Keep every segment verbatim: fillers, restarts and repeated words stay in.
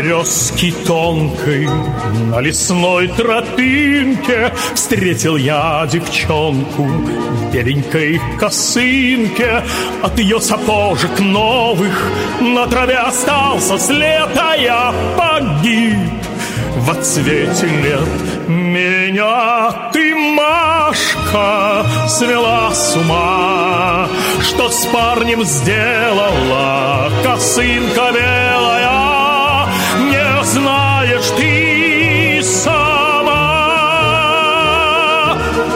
березки тонкой на лесной тропинке встретил я девчонку в беленькой косынке. От ее сапожек новых на траве остался след, а я погиб в отцвете лет. Меня ты, Машка, свела с ума. Что с парнем сделала косынка белая, не знаешь ты сама.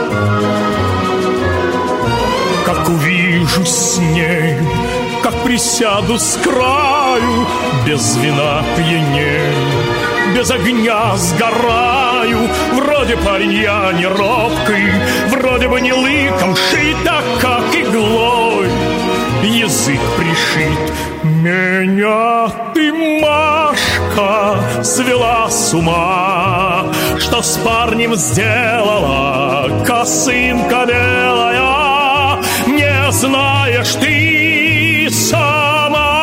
Как увижусь с ней, как присяду с краю, без вина пьянею, без огня сгораю. Вроде парень я не робкий, вроде бы не лыком шит, а как иглой язык пришит. Меня ты, Машка, свела с ума. Что с парнем сделала косынка белая, не знаешь ты сама.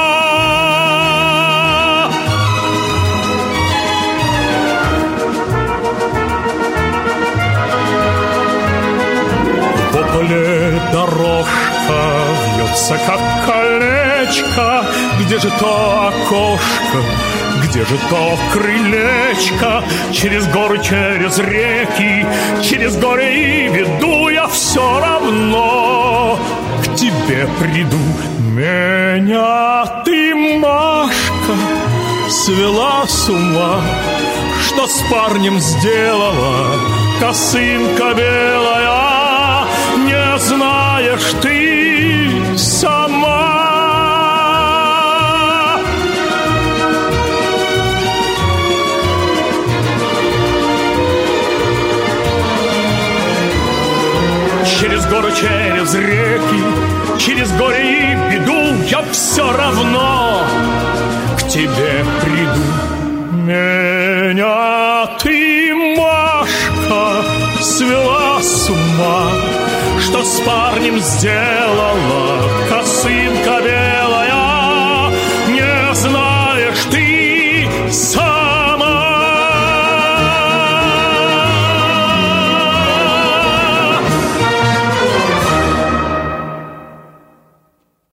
По поле дорожка вьется, как колечко. Где же то окошко, где же то крылечко? Через горы, через реки, через горы и веду я все равно к тебе приду. Меня ты, Машка, свела с ума. Что с парнем сделала косынка белая, не знаешь ты сама. Через горы, через реки, через горе и беду я все равно к тебе приду. Меня ты, Машка, свела с ума. Что с парнем сделала